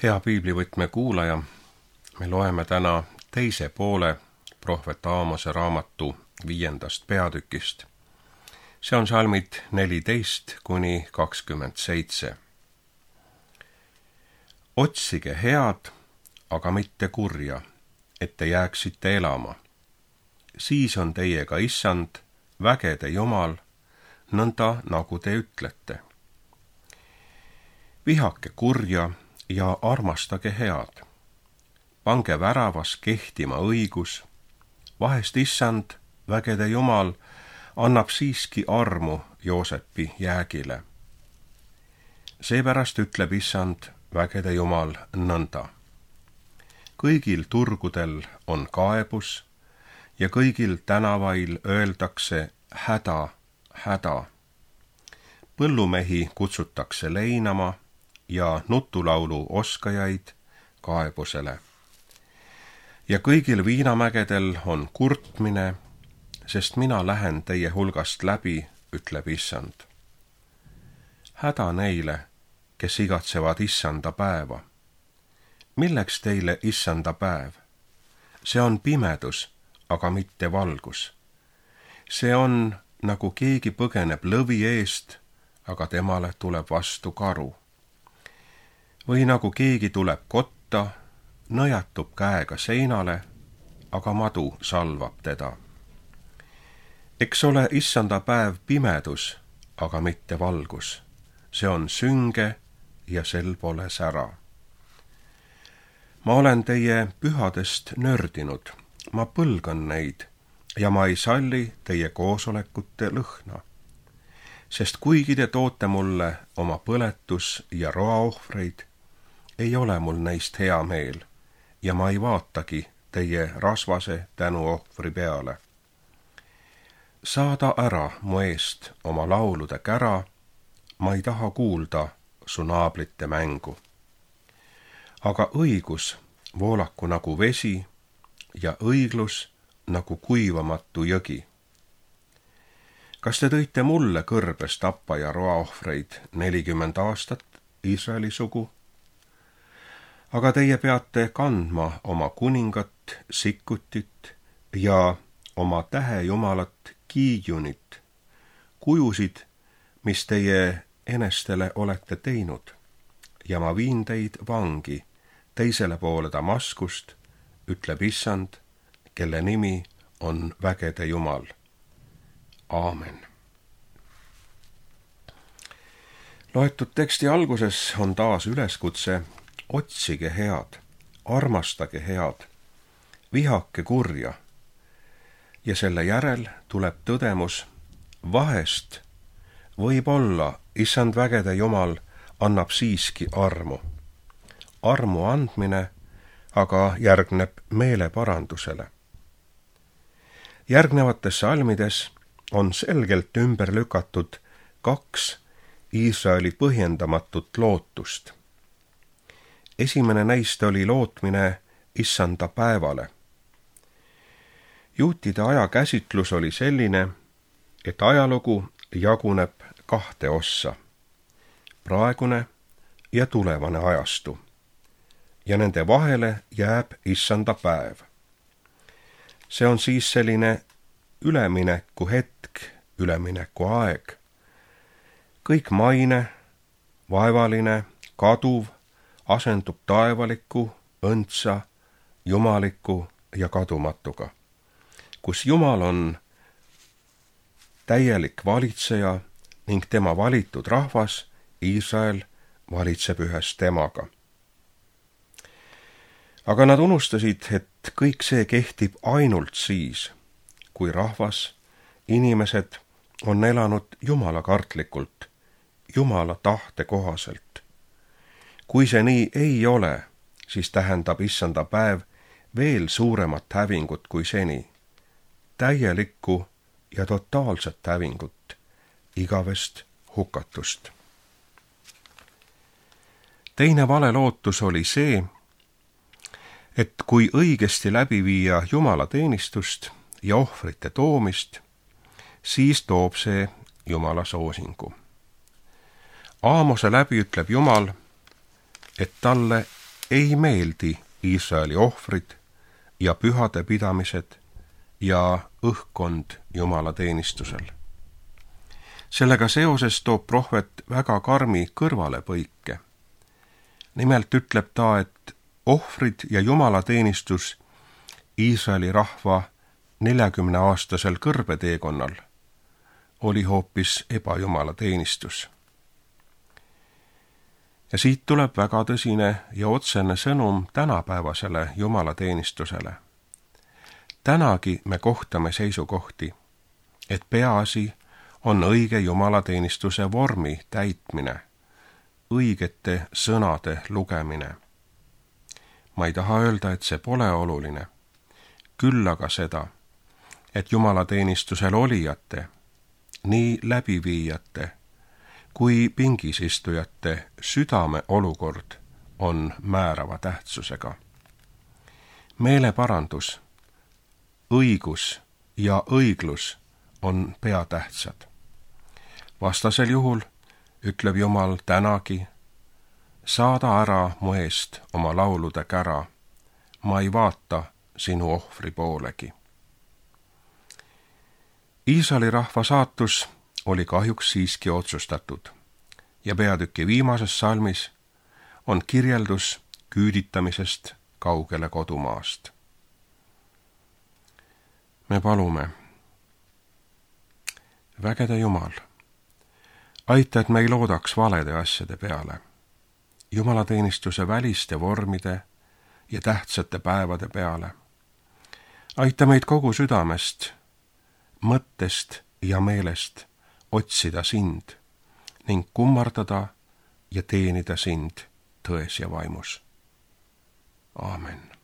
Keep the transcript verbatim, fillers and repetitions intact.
Hea piiblivõtme kuulaja, me loeme täna teise poole prohvet Aamose raamatu viiendast peatükist. See on salmid neliteist kuni kakskümmend seitse. Otsige head, aga mitte kurja, et te jääksite elama. Siis on teiega Issand, vägede Jumal, nõnda nagu te ütlete. Vihake kurja ja armastage head. Pange väravas kehtima õigus. Vahest Issand, vägede Jumal, annab siiski armu Joosepi jäägile. Seepärast ütleb Issand, vägede Jumal, nõnda. Kõigil turgudel on kaebus ja kõigil tänavail öeldakse häda, häda. Põllumehi kutsutakse leinama ja nutulaulu oskajaid kaebusele. Ja kõigil viinamägedel on kurtmine, sest mina lähen teie hulgast läbi, ütleb Issand. Häda neile, kes igatsevad Issanda päeva. Milleks teile Issanda päev? See on pimedus, aga mitte valgus. See on, nagu keegi põgeneb lõvi eest, aga temale tuleb vastu karu. Või nagu keegi tuleb kotta, nõjatub käega seinale, aga madu salvab teda. Eks ole Issanda päev pimedus, aga mitte valgus. See on sünge ja sel pole sära. Ma olen teie pühadest nördinud, ma põlgan neid ja ma ei salli teie koosolekute lõhna. Sest kuigi te toote mulle oma põletus- ja roaohvreid, ei ole mul neist hea meel ja ma ei vaatagi teie rasvase tänuohvri peale. Saada ära mu eest oma laulude kära, ma ei taha kuulda su naabrite mängu. Aga õigus voolaku nagu vesi ja õiglus nagu kuivamatu jõgi. Kas te tõite mulle kõrbes tappa ja roaohvreid nelikümmend aastat Iisraeli sugu? Aga teie peate kandma oma kuningat, Sikkutit ja oma tähejumalat Kiijunit, kujusid, mis teie enestele olete teinud, ja ma viin teid vangi teisele poole Damaskust, ütleb Issand, kelle nimi on vägede Jumal. Aamen. Loetud teksti alguses on taas üleskutse: otsige head, armastage head, vihake kurja. Ja selle järel tuleb tõdemus: vahest, võib-olla Issand, vägede Jumal, annab siiski armu. Armu andmine aga järgneb meeleparandusele. Järgnevates salmides on selgelt ümber lükatud kaks Iisraeli põhjendamatut lootust. Esimene neist oli lootmine Issanda päevale. Juutide ajakäsitlus oli selline, et ajalugu jaguneb kahte ossa: praegune ja tulevane ajastu. Ja nende vahele jääb Issanda päev. See on siis selline ülemineku hetk, ülemineku aeg. Kõik maine, vaevaline, kaduv asendub taevaliku, õndsa, jumaliku ja kadumatuga, kus Jumal on täielik valitseja ning tema valitud rahvas, Iisrael, valitseb ühes temaga. Aga nad unustasid, et kõik see kehtib ainult siis, kui rahvas, inimesed on elanud jumalakartlikult, Jumala tahte kohaselt. Kui see nii ei ole, siis tähendab Issanda päev veel suuremat hävingut kui seni, täielikku ja totaalset hävingut, igavest hukatust. Teine vale lootus oli see, et kui õigesti läbi viia Jumala teenistust ja ohvrite toomist, siis toob see Jumala soosingu. Aamose läbi ütleb Jumal, et talle ei meeldi Iisraeli ohvrid ja pühade pidamised ja õhkkond Jumala teenistusel. Sellega seoses toob prohvet väga karmi kõrvalepõike. Nimelt ütleb ta, et ohvrid ja Jumala teenistus Iisraeli rahva neljakümne aastasel kõrbeteekonnal oli hoopis ebajumala teenistus. Ja siit tuleb väga tõsine ja otsene sõnum tänapäevasele Jumala teenistusele. Tänagi me kohtame seisukohti, et peaasi on õige Jumala teenistuse vormi täitmine, õigete sõnade lugemine. Ma ei taha öelda, et see pole oluline, küll aga seda, et Jumala teenistusel olijate, nii läbiviijate kui pingis istujate südame olukord on määrava tähtsusega. Meeleparandus, õigus ja õiglus on peatähtsad. Vastasel juhul ütleb Jumal tänagi, saada ära mu eest oma laulude kära, ma ei vaata sinu ohvri poolegi. Iisraeli rahva saatus oli kahjuks siiski otsustatud ja peatüki viimases salmis on kirjeldus küüditamisest kaugele kodumaast. Me palume, vägede Jumal, aita, et me ei loodaks valede asjade peale, jumalateenistuse väliste vormide ja tähtsate päevade peale. Aita meid kogu südamest, mõttest ja meelest otsida sind ning kummardada ja teenida sind tões ja vaimus. Aamen.